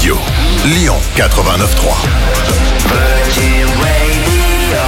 Radio. Lyon 89.3. Virgin Radio.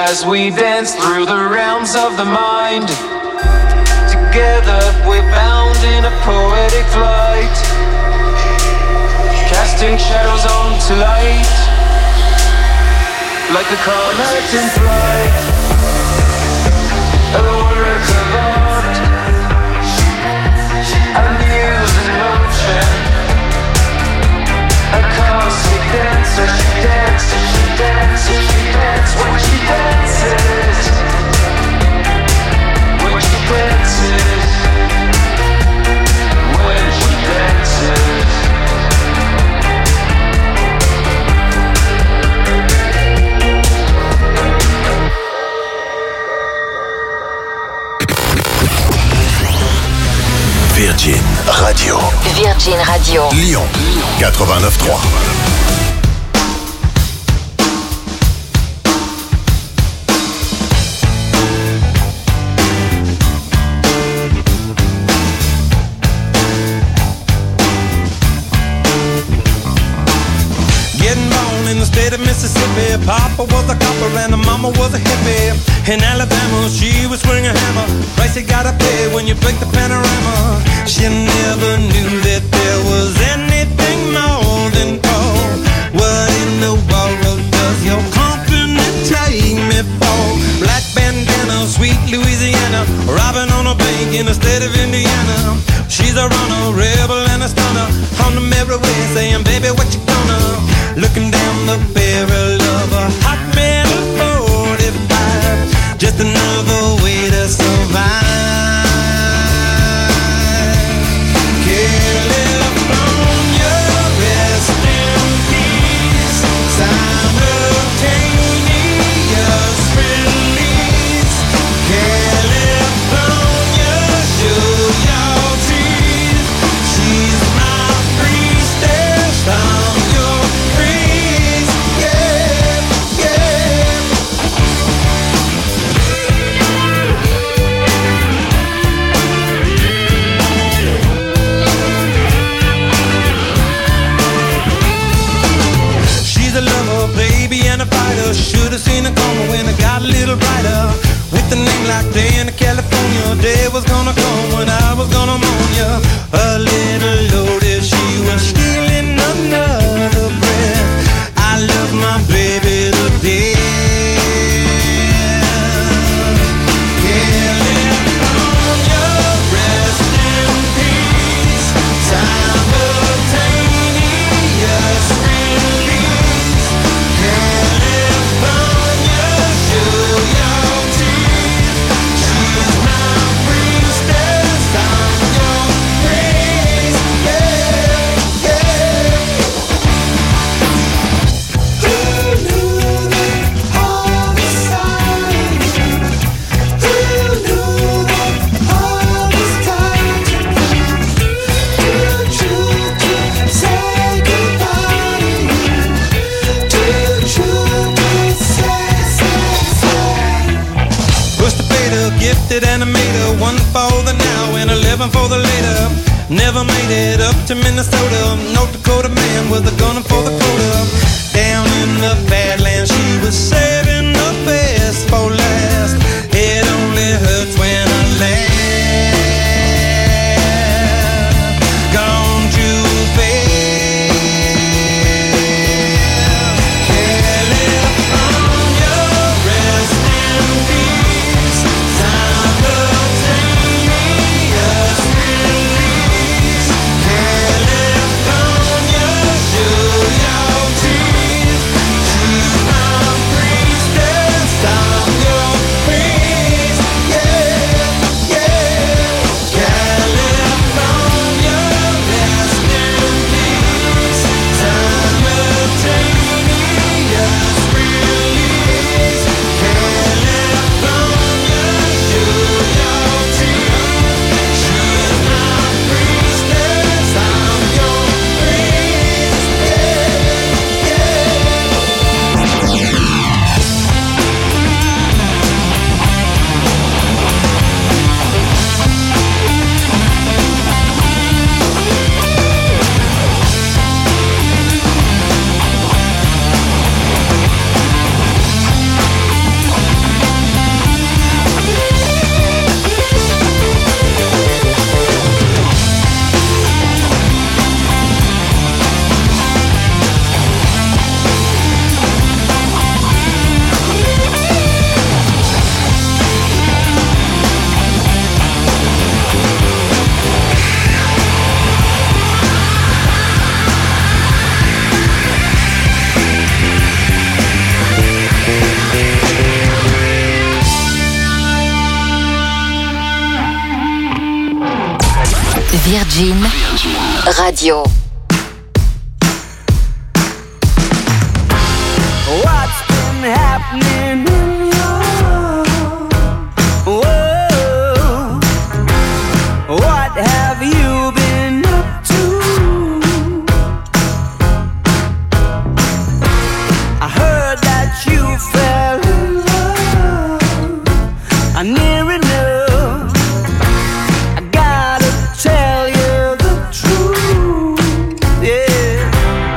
as we dance through the realms of the mind. Together we're bound in a poetic flight, casting shadows onto light, like a comet in flight, a work of art, a muse in motion, a cosmic dancer. She dances, she dances, she dances when she dances, when she dances, when she dances. Virgin Radio. Virgin Radio. Lyon 89.3. In the state of Mississippi, Papa was a copper and the mama was a hippie. In Alabama, she was swinging a hammer. Price you gotta pay when you break the panorama. She never knew that there was anything more than gold. What in the world does your company take me for? Black bandana, sweet Louisiana, robbing on a bank in the state of Indiana. She's a runner, rebel and a stunner, on the merry way saying, baby, what you gonna? Looking down the barrel of a hot metal 45, just another way to survive. California, rest in peace. Simultaneous release. California, show your teeth. She's my priestess. I'm your priest. Yeah, yeah. She's a lover, baby, and a fighter. Should've seen her coming when it got a little brighter. With a name like Diana, California, day was gonna come when I was gonna mourn ya. A little loaded, she was stealing another breath. I love my baby to death. California, rest in peace. Simultaneous release. California, show your teeth. She's my priestess. I'm your priest. Yeah, yeah. Who knew that all the signs? Who knew that all this time? Too true to say goodbye to you. Too true to say. Pushed the fader, gifted animator, one for the now and 11 for the later. Never made it up to Minnesota. North Dakota man with a gun for the quota. Down in the Badlands, she was saving the best for last. It only hurts when I laugh. Gone too fast. California, rest in peace. Simultaneous release. California, show Virgin Radio. What's been happening in your world? What have you been up to? I heard that you fell in love. I near enough. I gotta tell you the truth. Yeah.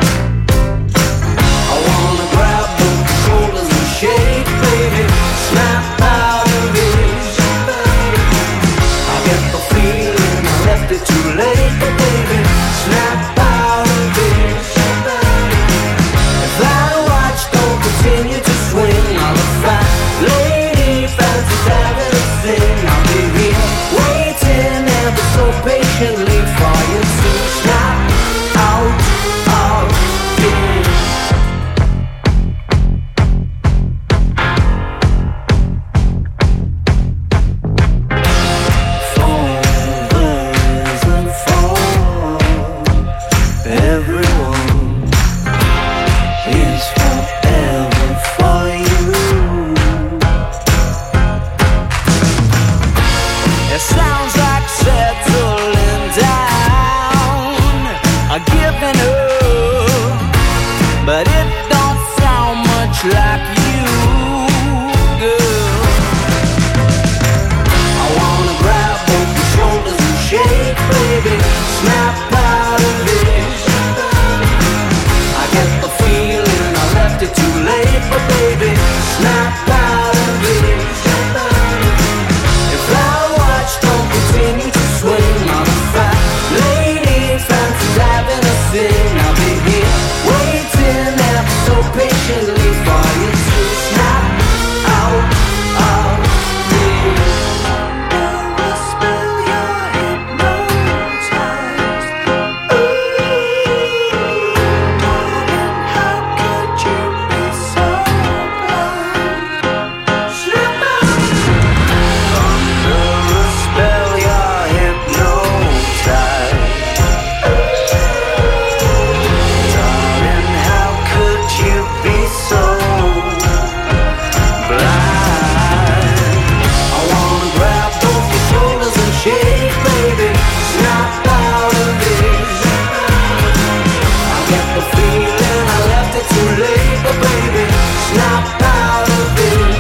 I wanna grab both shoulders and shake, baby. Snap out of it. I get the feeling I left it too late, but baby, snap out of it. If that watch don't continue to swing, I'll be fat lady fancies having a thing. I'll be here waiting ever so patiently for you to snap out of it. Everyone is forever for you. It sounds like settling down, giving up, but it don't sound much like you, girl. I wanna grab both your shoulders and shake, baby, snap out of it. I get the feeling I left it too late, but baby, snap out of it. If that watch don't continue to swing, I'm a fat lady, fancies having a thing. I'll be here waiting ever so patiently for you to snap out of it. Never spell your hypnotized. How could you be so blind? Snap out. Under a spell, you're hypnotized. Darling, how could you be so blind? I wanna grab both your shoulders and shake, baby, snap out of it. I get the feeling I left it too late, but baby, snap out of it.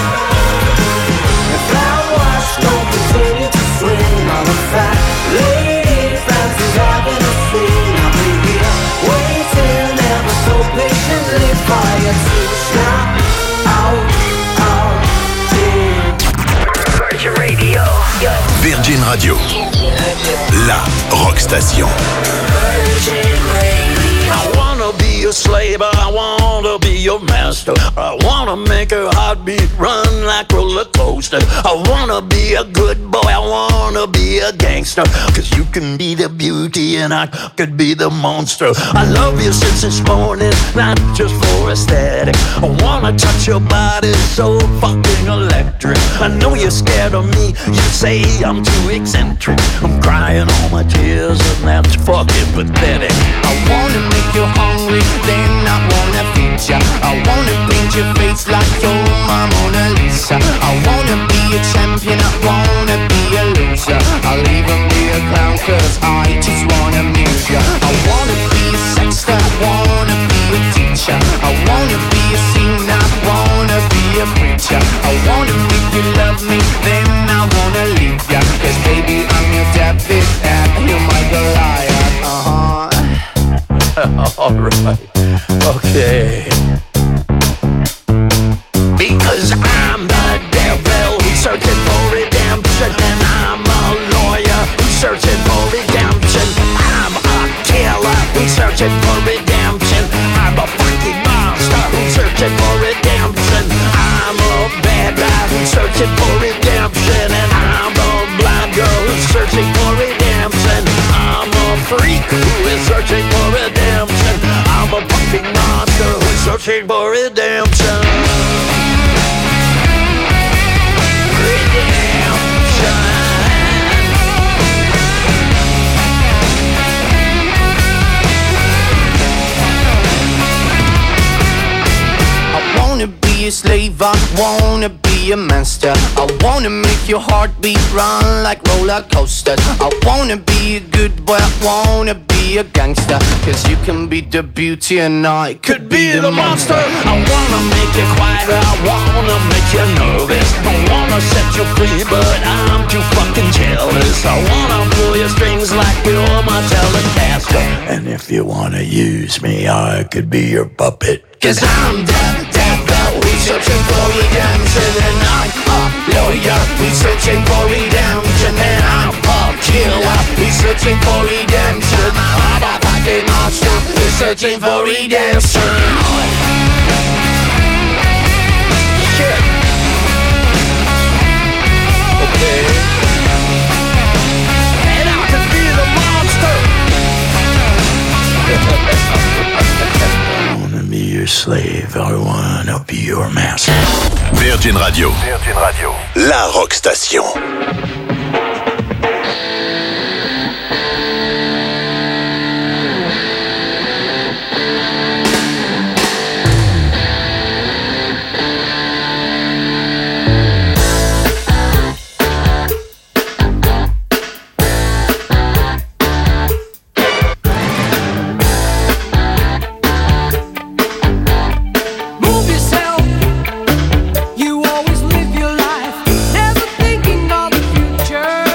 If that watch don't continue to swing, I'm a fat lady, fancies having a thing. I'll be here waiting ever so patiently for you to snap out of it. Virgin Radio. Virgin Radio. La rock station. Virgin Radio. I wanna be a slave, I wanna be your master. I wanna make her heartbeat run like roller coaster. I wanna be a good boy, I wanna be a gangster. Cause you can be the beauty and I could be the monster. I love you since this morning, not just for aesthetic. I wanna touch your body so fucking electric. I know you're scared of me, you say I'm too eccentric. I'm crying all my tears and that's fucking pathetic. I wanna make you hungry, then I wanna feed ya. I wanna paint your face like you're my Mona Lisa. I wanna be a champion, I wanna be a loser. I'll even be a clown cause I just wanna amuse ya. I wanna be a sexter, I wanna be a teacher. I wanna be a singer, I wanna be a preacher. I wanna make you love me, then I wanna leave ya. Cause baby I'm your David and you're my Goliath. Alright, okay. Because I'm the devil who's searching for redemption, and I'm a lawyer who's searching for redemption. I'm a killer who's searching for redemption. I'm a fucking monster who's searching for redemption. I'm a bad guy who's searching for redemption, and I'm a blind girl who's searching for redemption. I'm a freak who is searching for redemption. I'm a fucking monster who's searching for redemption. Redemption. a slave, I wanna be a monster. I wanna make your heartbeat run like roller coasters. I wanna be a good boy, I wanna be a gangster. Cause you can be the beauty and I could be the monster. I wanna make you quiet, I wanna make you nervous. I wanna set you free, but I'm too fucking jealous. I wanna pull your strings like you're my Telecaster. And if you wanna use me, I could be your puppet. Cause I'm the devil, we searching for redemption. And I'm a lawyer, we searching for redemption. And I'm a killer, we searching for redemption. I'm a fucking monster, we searching for redemption. Shit. Okay. And I can be the monster. I wanna be your slave, I wanna be your master. Virgin Radio. Virgin Radio. La Rock Station. You always live your life, never thinking of the future.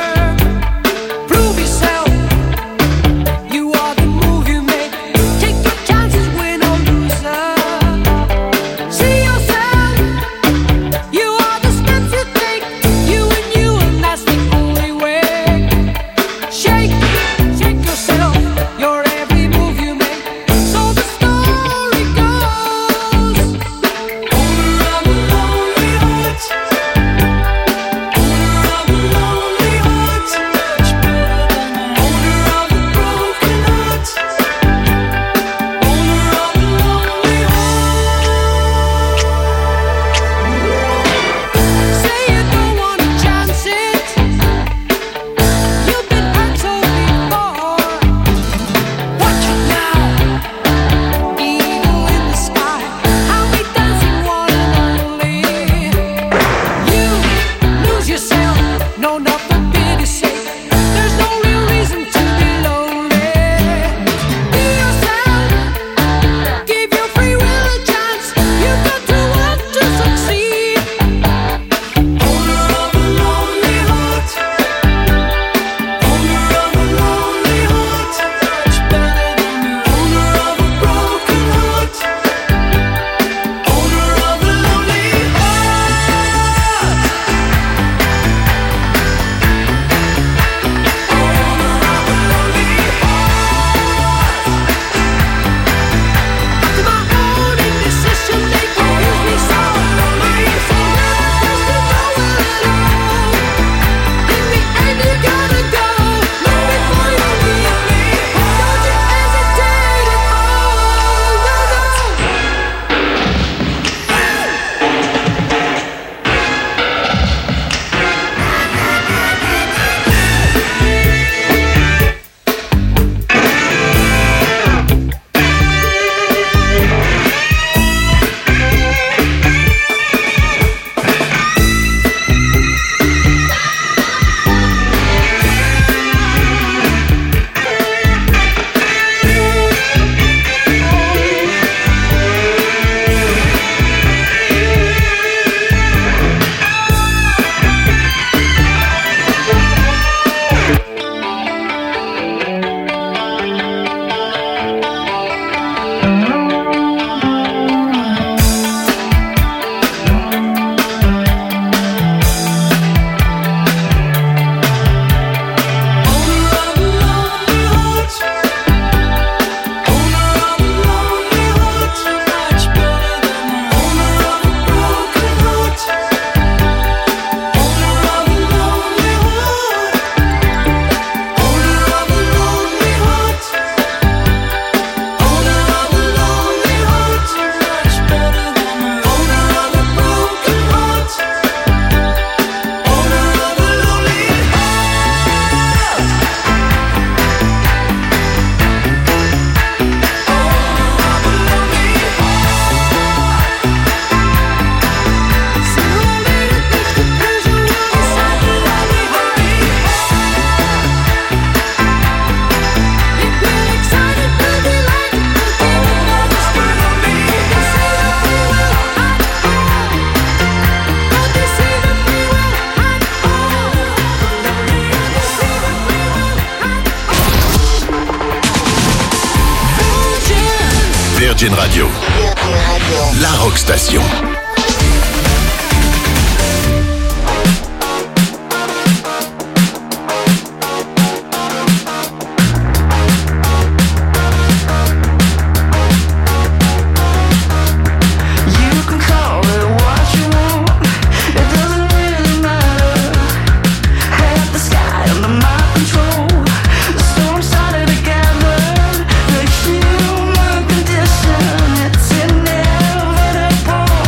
Virgin Radio. La Rock Station. It's inevitable.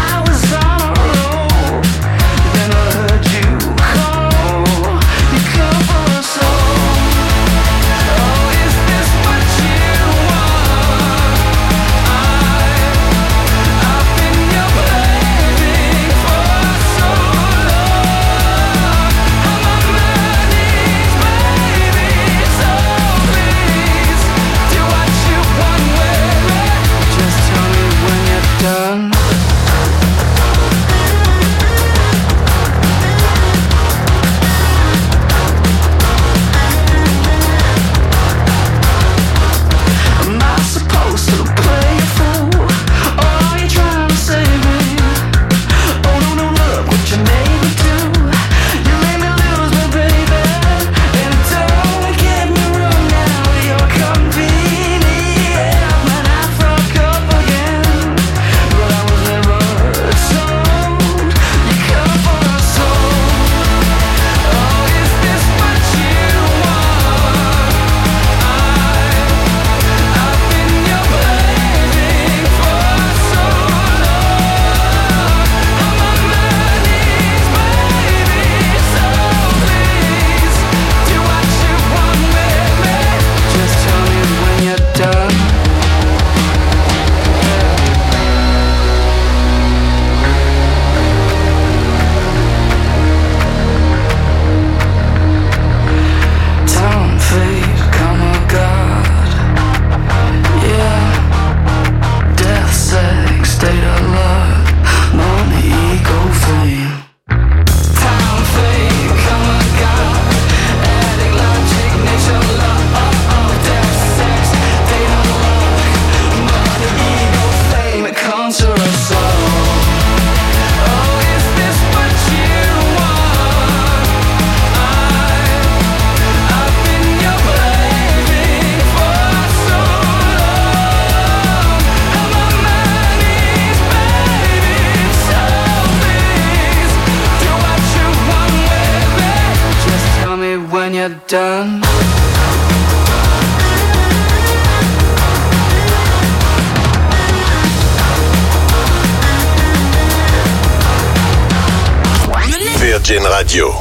done. Virgin Radio.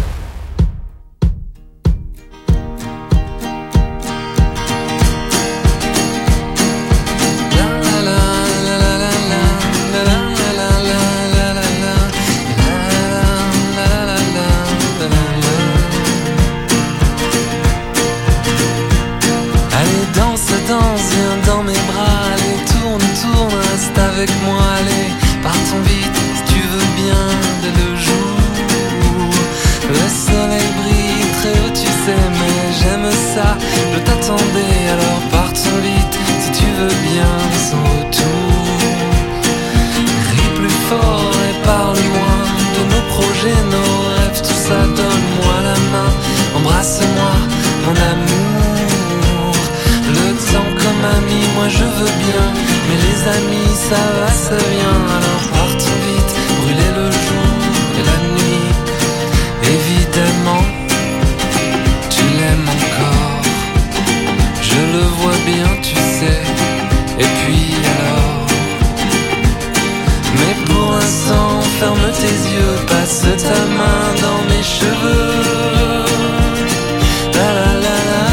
Avec moi, allez, partons vite, si tu veux bien, dès le jour. Le soleil brille très haut, tu sais, mais j'aime ça. Je t'attendais, alors partons vite, si tu veux bien, sans retour. Crie plus fort et parle-moi de nos projets, nos rêves, tout ça, donne-moi la main, embrasse-moi, mon amour. Le temps comme ami, moi je veux bien, mais les amis, ça va, ça vient. Alors partons vite, brûler le jour et la nuit. Évidemment, tu l'aimes encore, je le vois bien, tu sais. Et puis alors, mais pour l'instant, ferme tes yeux, passe ta main dans mes cheveux. La la la la.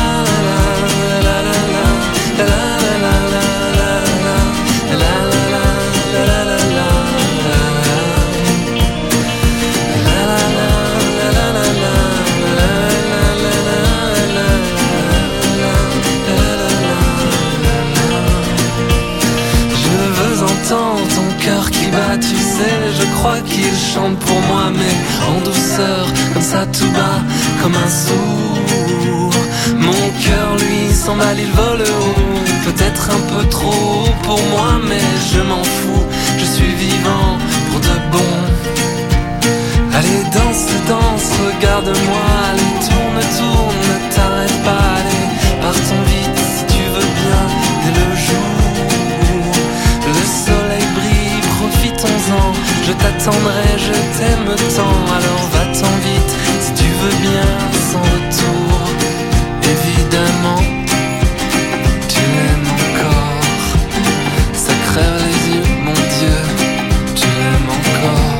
Tu sais, je crois qu'il chante pour moi, mais en douceur, comme ça tout bas, comme un sourd. Mon cœur lui s'emballe, il vole haut. Peut-être un peu trop haut pour moi, mais je m'en fous. Je suis vivant pour de bon. Allez danse, danse, regarde-moi. Allez tourne, tourne, ne t'arrête pas. Allez partons vite si tu veux bien dès le jour. Le soleil brille, profitons-en. Je t'attendrai, je t'aime tant. Alors va-t'en vite si tu veux bien, sans retour. Évidemment, tu l'aimes encore. Ça crève les yeux, mon Dieu, tu l'aimes encore.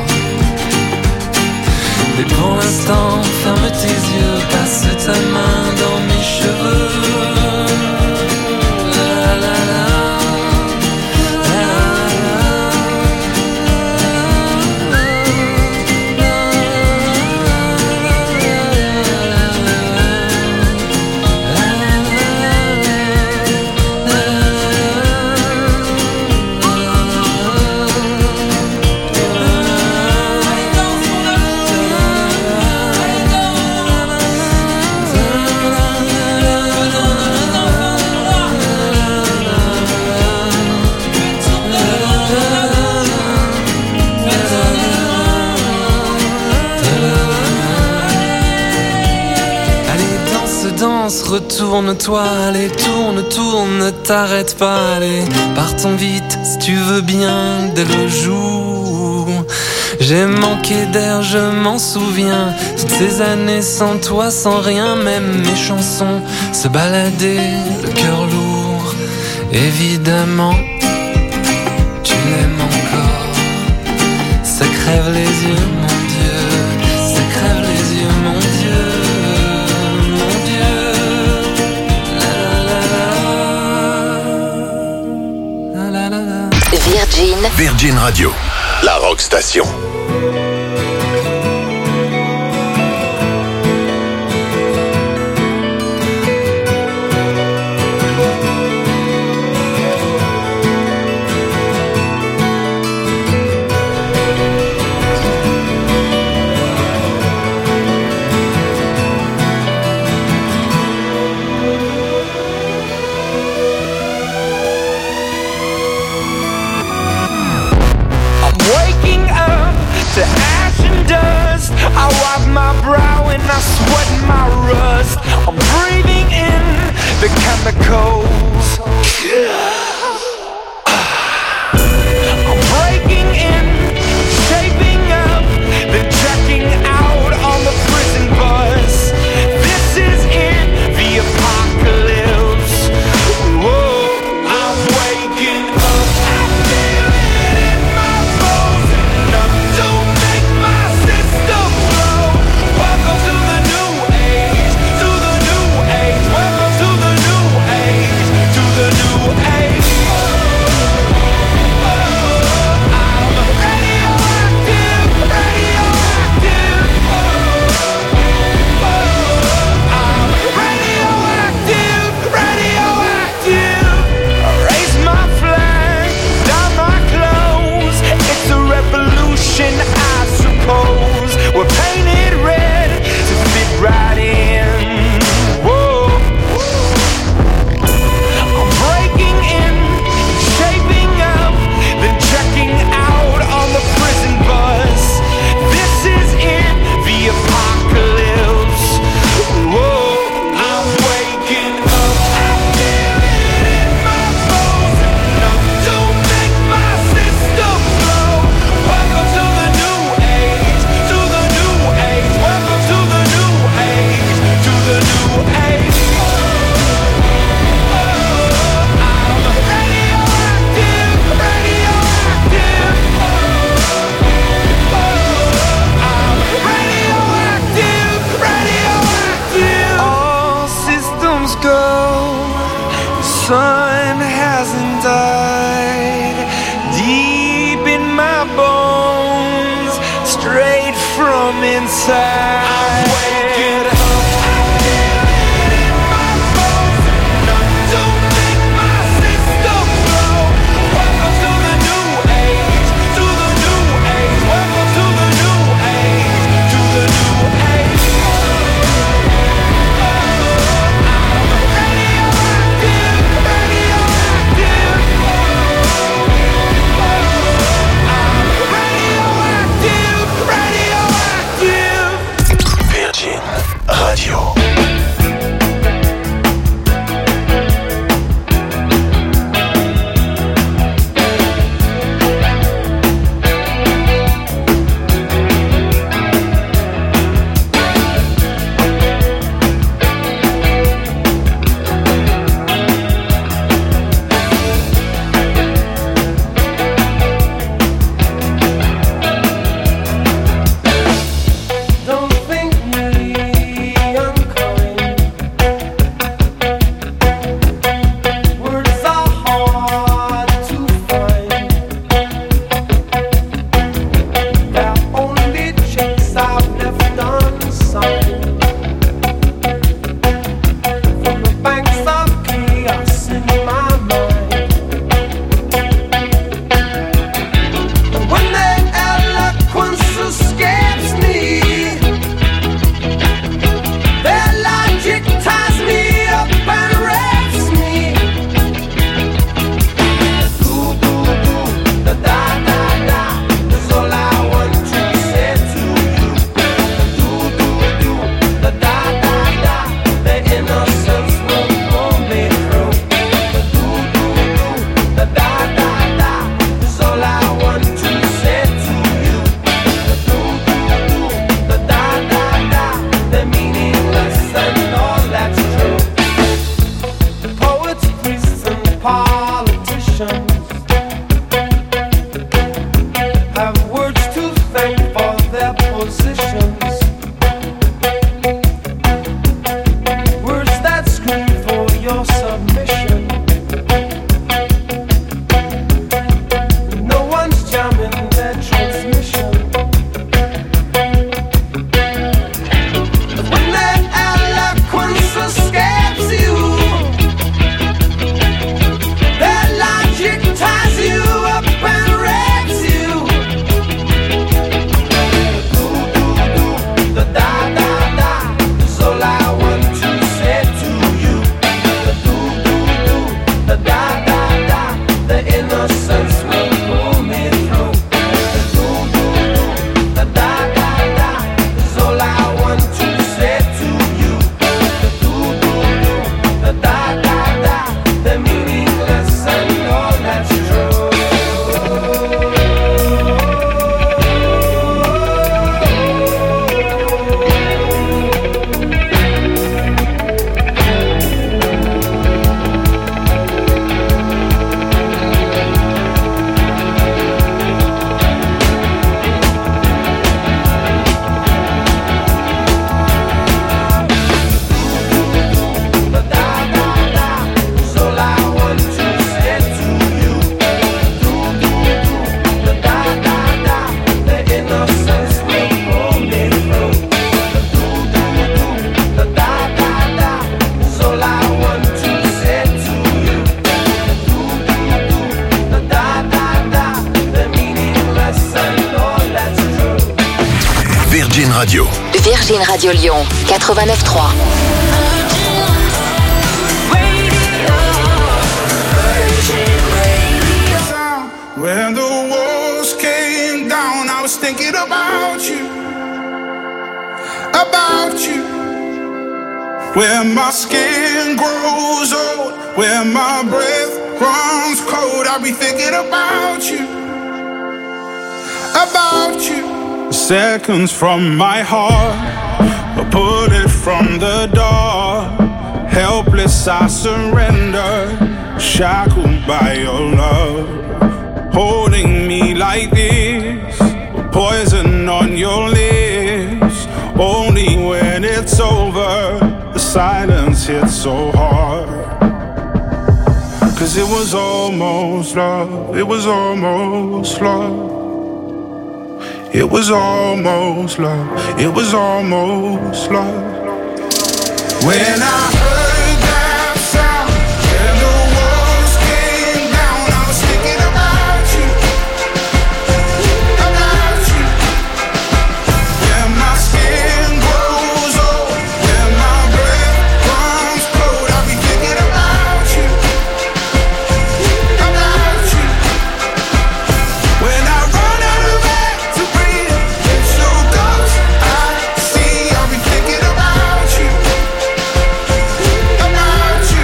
Mais pour l'instant, ferme tes yeux, passe ta main dans mes cheveux. La la la. Retourne-toi, allez, tourne, tourne, ne t'arrête pas, allez, partons vite, si tu veux bien, dès le jour. J'ai manqué d'air, je m'en souviens, toutes ces années sans toi, sans rien, même mes chansons se baladaient, le cœur lourd, évidemment, tu l'aimes encore, ça crève les yeux, mon Dieu, ça crève les yeux, mon Dieu. Virgin Radio, la rock station. I wipe my brow and I sweat my rust. I'm breathing in the chemicals. I'm breaking in, shaping up, then checking out on the prison bus. This is in the apocalypse. Whoa, I'm waking up. I feel it in my bones, enough to make my system blow. Welcome to the new age, to the new age. Welcome to the new age, to the new age. I'm radioactive, radioactive. I'm radioactive, radioactive. Raise my flag, down my clothes. It's a revolution, I suppose. We're painted red to fit right in. Whoa. I'm breaking in, shaping up, then checking out on the prison bus. This is in the apocalypse. Whoa. I'm waking up. I feel it in my bones, enough to make my system blow. Welcome to the new age, to the new age. Welcome to the new age, to the new age. I'm radioactive, radioactive. I'm radioactive, radioactive. All systems go. The sun hasn't died. Deep in my bones, straight from inside. I'm waking up. I feel it in my bones, enough to make my system blow. Welcome to the new age, to the new age. Welcome to the new age, to the new age. I'm politicians have words to thank for their positions, words that scream for your submission. No one's jamming their transmission. When their eloquence escapes you, their logic ties you up and rapes you. The da da da is all I want to say to you. The da da da, the innocence will pull me through. The da da da is all I want to say to you. The da da da, the meaningless and all that's true. The da da da is all I want to say to you. The da da da, the innocence will pull me through. The da da da is all I want to say to you. The da da da, the meaningless and all that's true. Virgin Radio. Virgin Radio Lyon 89.3. When the walls came down, I was thinking about you, about you. When my skin grows old, when my breath runs cold, I'll be thinking about you, about you. Seconds from my heart, a bullet from the dark. Helpless I surrender, shackled by your love. Holding me like this, poison on your lips. Only when it's over, the silence hits so hard. Cause it was almost love, it was almost love. It was almost love, it was almost love. When I heard that sound, when the walls came down, I was thinking about you, about you. When my skin grows old, when my breath runs cold, I'll be thinking about you, about you. When I run out of air to breathe, it's your ghost I see, I'll be thinking about you, about you.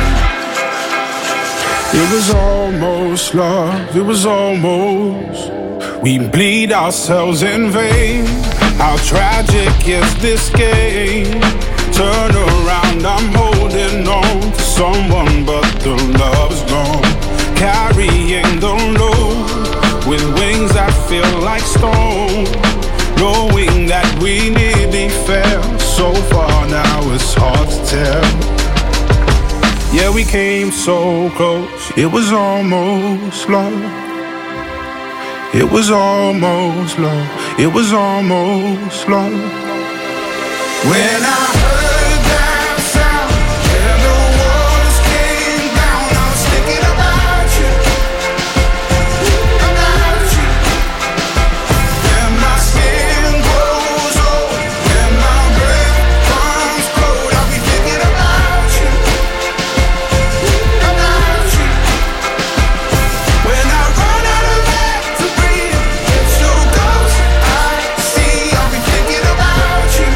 It was almost love, it was almost. We bleed ourselves in vain. How tragic is this game? Turn around, I'm holding on to someone, but the love's gone. Carrying the load with wings that feel like stone. Knowing that we nearly fell so far, now it's hard to tell. Yeah, we came so close, it was almost love. It was almost love, it was almost love. When I heard that sound, when the walls came down, I was thinking about you, about you. When my skin grows old, when my breath runs cold, I'll be thinking about you, about you. When I run out of air to breathe, it's your ghost I see, I'll be thinking about you,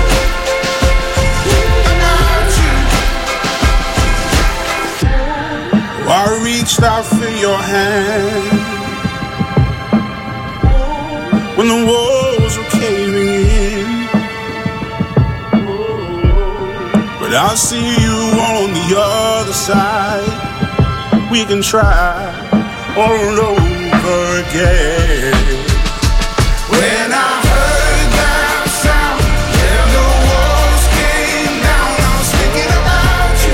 about you. I reached out for your hand when the walls were caving in, but I see you on the other side. we can try all over again. When I heard that sound, yeah, the walls came down. I was thinking about you.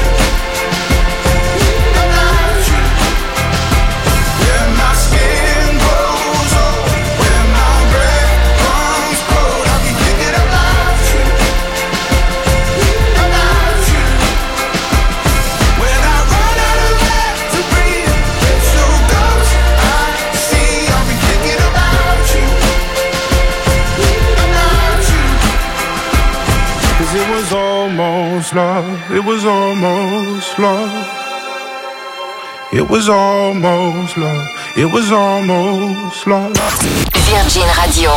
When my skin grows old, when my breath comes cold, I'll be thinking about you. When I run out of air to breathe, it's your ghost I see. I'll be thinking about you. Cause it was almost love, it was almost love. It was almost love, it was almost love. Virgin Radio.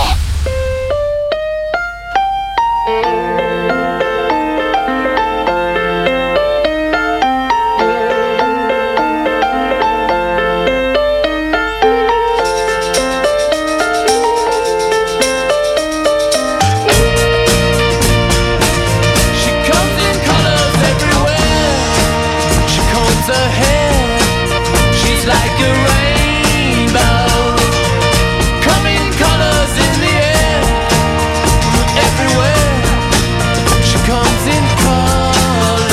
She comes in colors everywhere. She combs her hair. She's like a rainbow. Coming colors in the air. Everywhere. She comes in colors.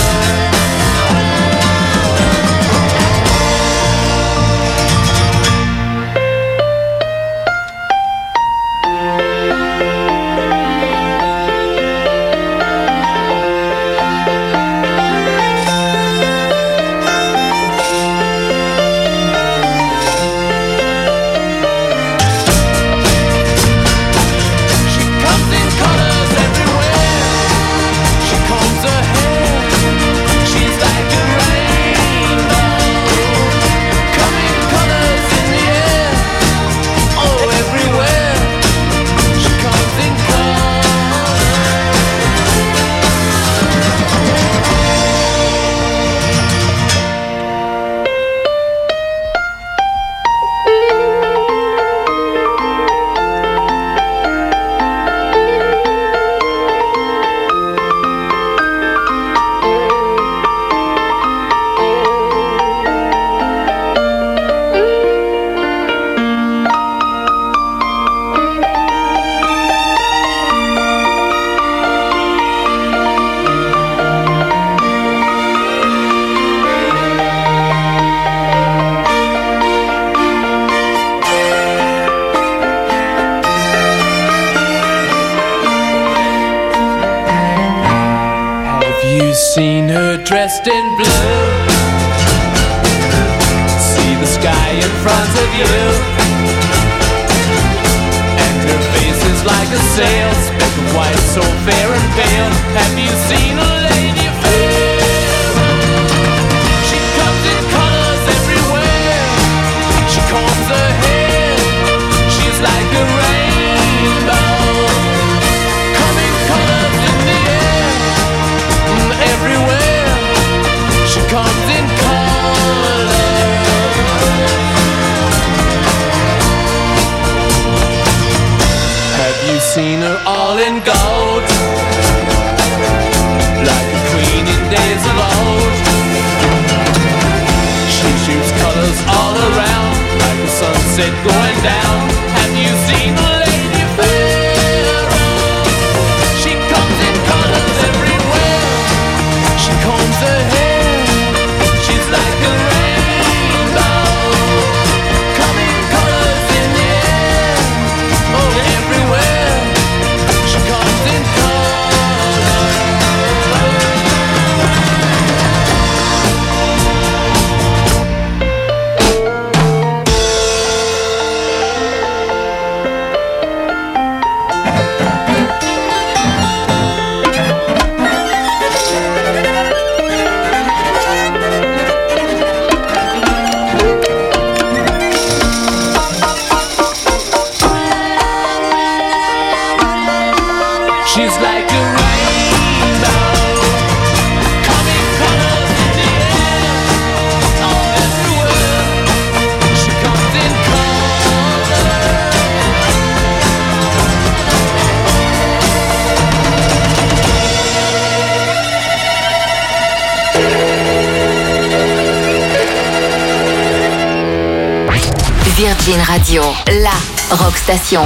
She comes in colors everywhere. She combs her hair. She's like a rainbow. Coming colors in the air. Oh, everywhere. She comes in Have you seen her dressed in blue? See the sky in front of you. And her face is like a sail, speck of white, so fair and pale. Have you seen a lady fair? She comes in colors everywhere. She combs her hair. She's like a rainbow. Coming colors in the air. Everywhere. She comes in colors. Have you seen her all in gold? Like a queen in days of old. She shoots colors all around, like the sunset going down. Have you seen a lady fair? She comes in colors everywhere. She combs her hair. She's like a rainbow. Coming colors in the air. Oh, everywhere. She comes in colors. Virgin Radio, la rock station.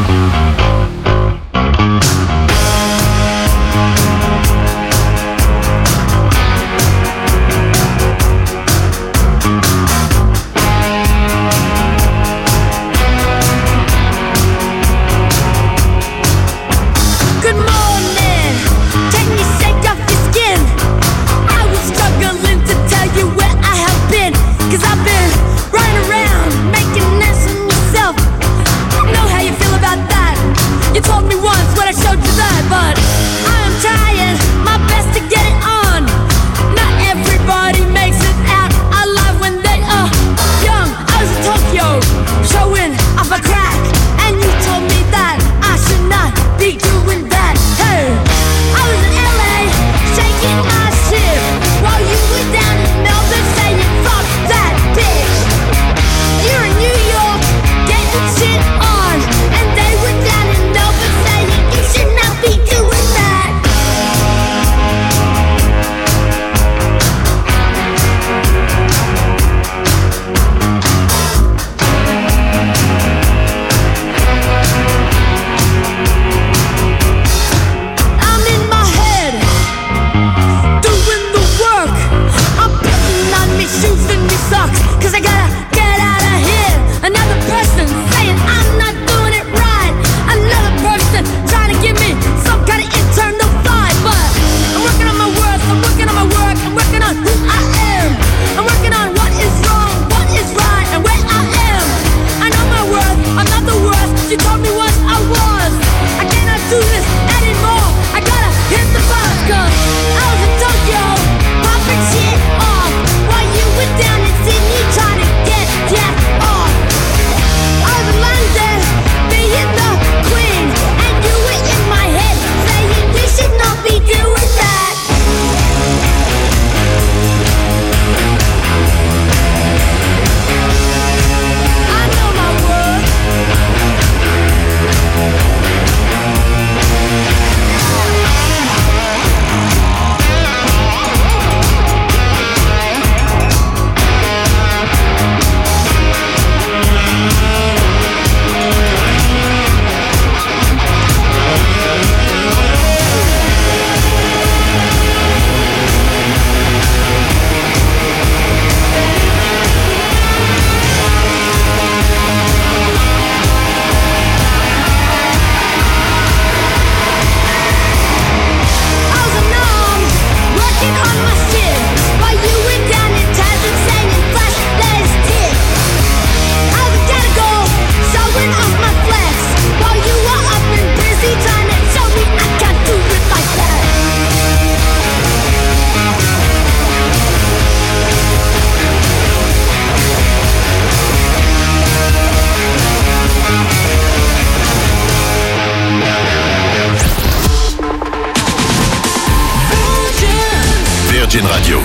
Virgin Radio.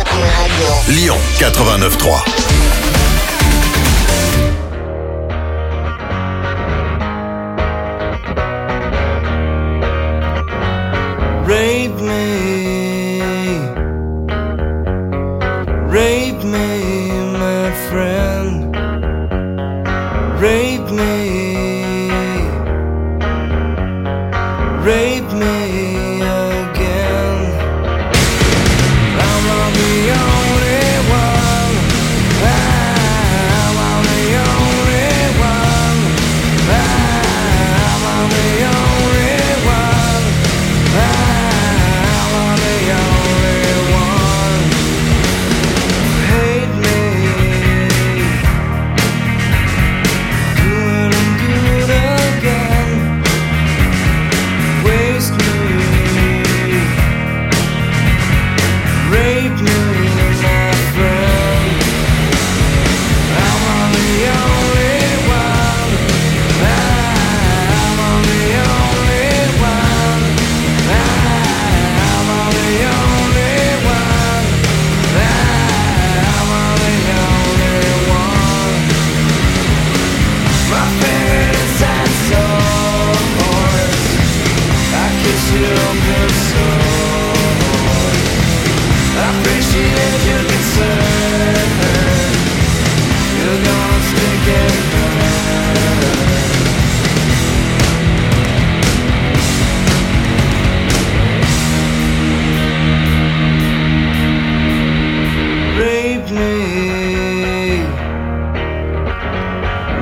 Lyon 89.3. Rape me, my friend. Rape me again. I'm not the only one. I'm not the only one. I'm not the only one. I'm not the only one. Hate me. Doing good.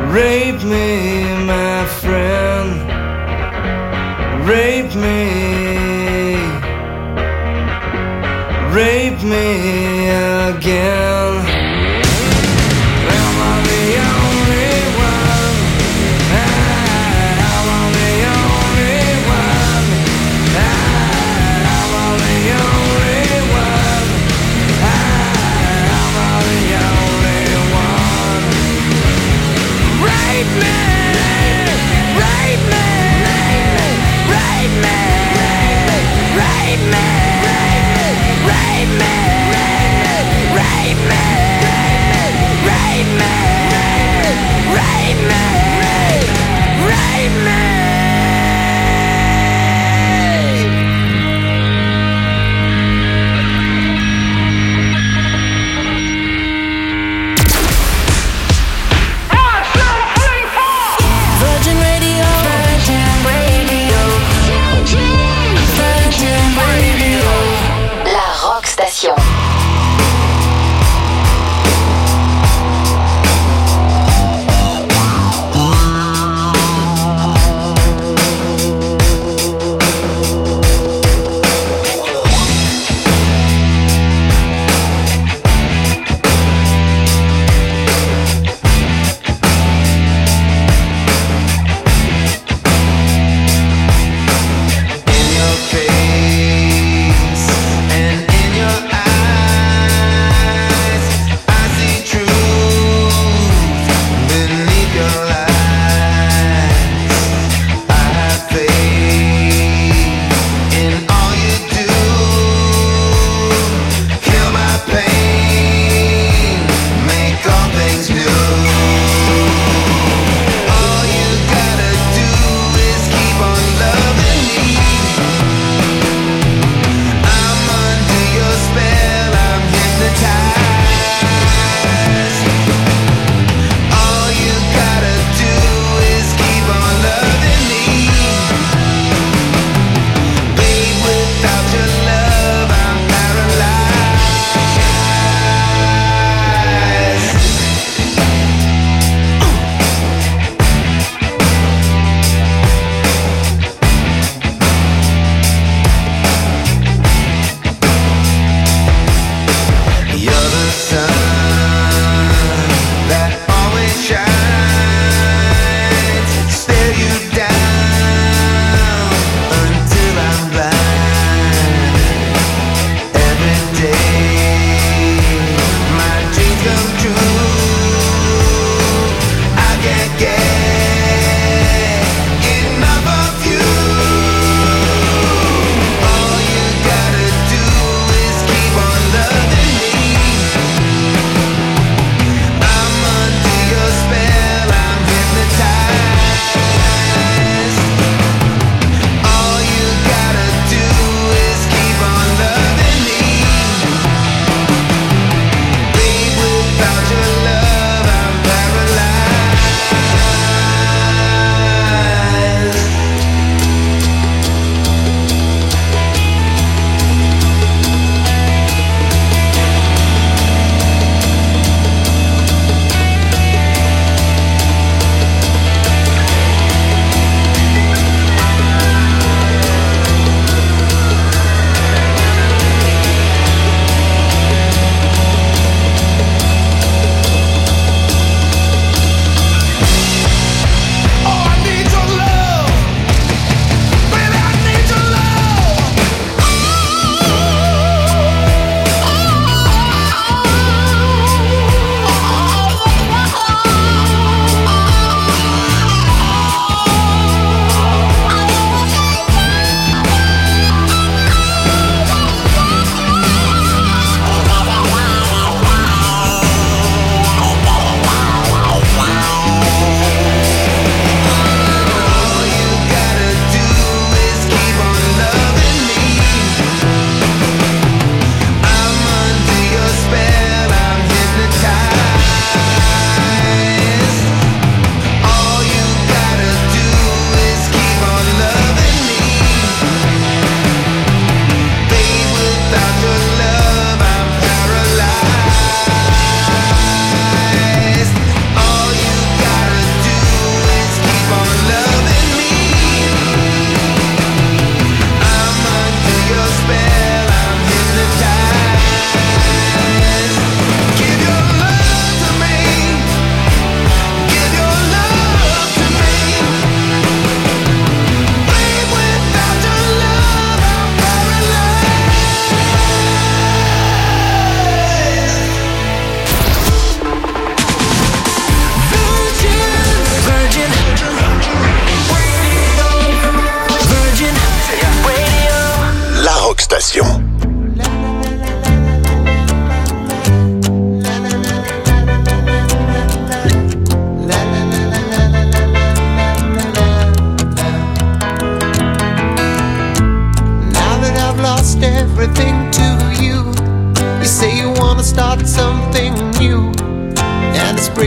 Rape me, my friend. Rape me. Rape me again. Am I the only one? Am I the only one? Am I the only one? Am I the only one? Rape me! Rape me! Rape me! Rape me! Rape me! Rape me!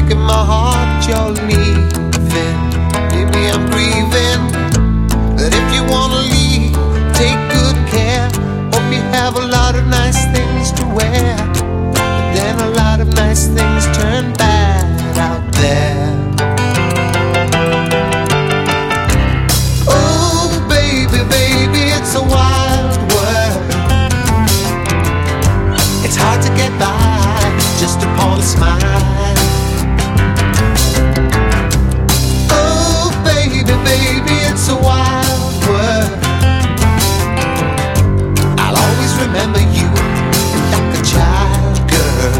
breaking my heart you're leaving. Maybe I'm grieving, but if you wanna leave, take good care. Hope you have a lot of nice things to wear, but then a lot of nice things turn bad out there. Oh baby, baby, it's a wild world. It's hard to get by just upon a smile. Oh baby, baby, it's a wild world. I'll always remember you like a child, girl.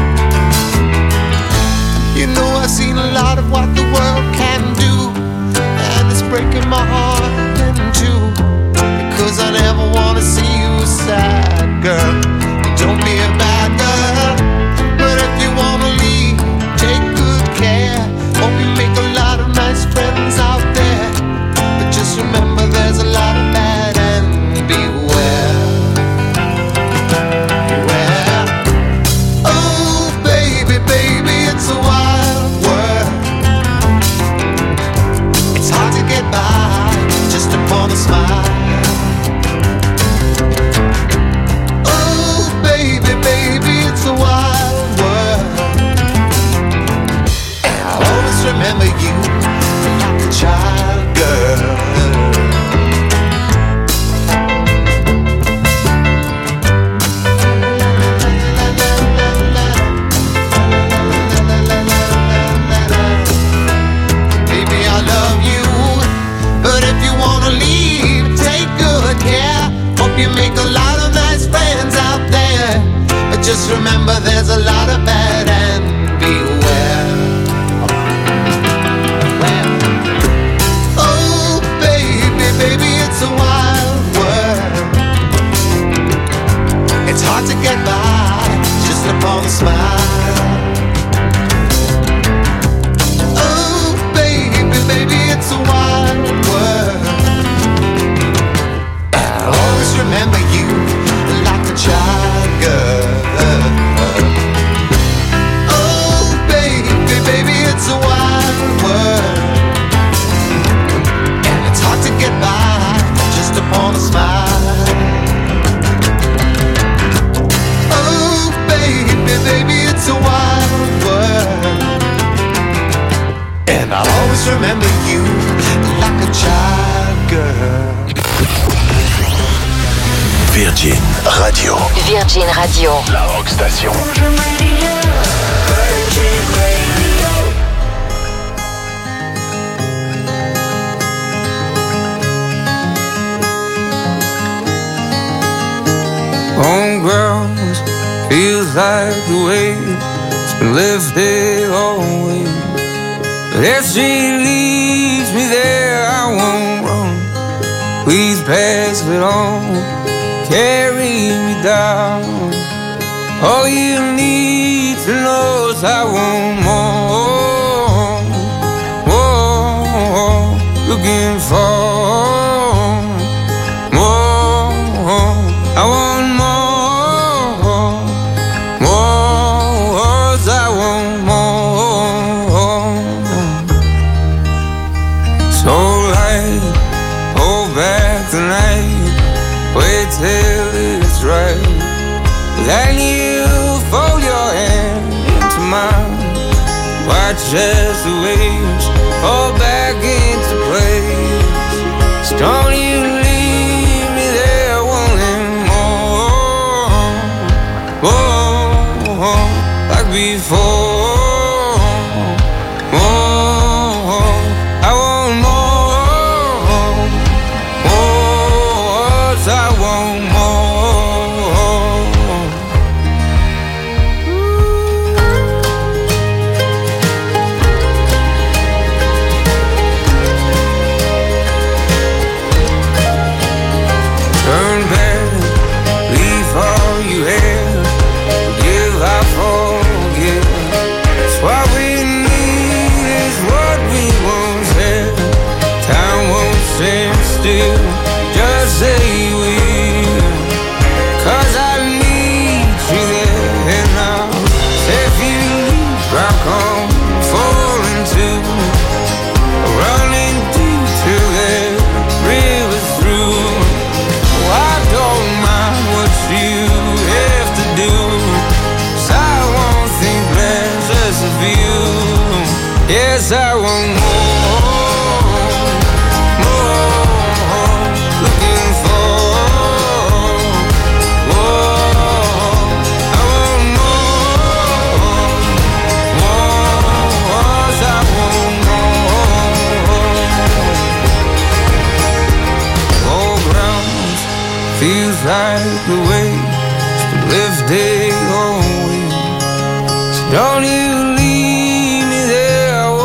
You know I've seen a lot of what the world can do, and it's breaking my heart in two, because I never wanna see you sad, girl. Don't be a bad girl, but if you wanna leave, take good care. Hope you make a lot of nice friends out there, but just remember there's a lot of bad and beware. Beware. Oh baby, baby, it's a wild world. It's hard to get by just upon a smile. Baby, baby, it's a wild world, and I'll always remember you like a child, girl. Baby, I love you, but if you wanna leave, take good care. Hope you make a lot of nice friends out there, but just remember there's a lot of bad and beware. Oh baby, baby, it's a wild world. It's hard to get by just upon a smile. Oh baby, baby, it's a wild world. I'll always remember you like a child, girl. Oh baby, baby, it's a wild world, and it's hard to get by just upon a smile. Oh baby, baby, it's a wild world, and I'll always remember you like a child, girl. Virgin Radio. Virgin Radio. La Rock Station. Virgin Radio. Homeground feels like the weight it's been lifted always. But if she leaves me there, I won't run. Please pass it on, carry me down. All you need to know is I want more, more, looking for more. I want more, more, I want more. So light, hold back tonight, wait till it's right. Then you fold your hand into mine, watch as the waves fall back into place. So don't you leave me there wanting more, more, like before. More, I want more, more, I want more. Yes, I want more, looking for more. I want more, I want more. Old ground feels like the way lifted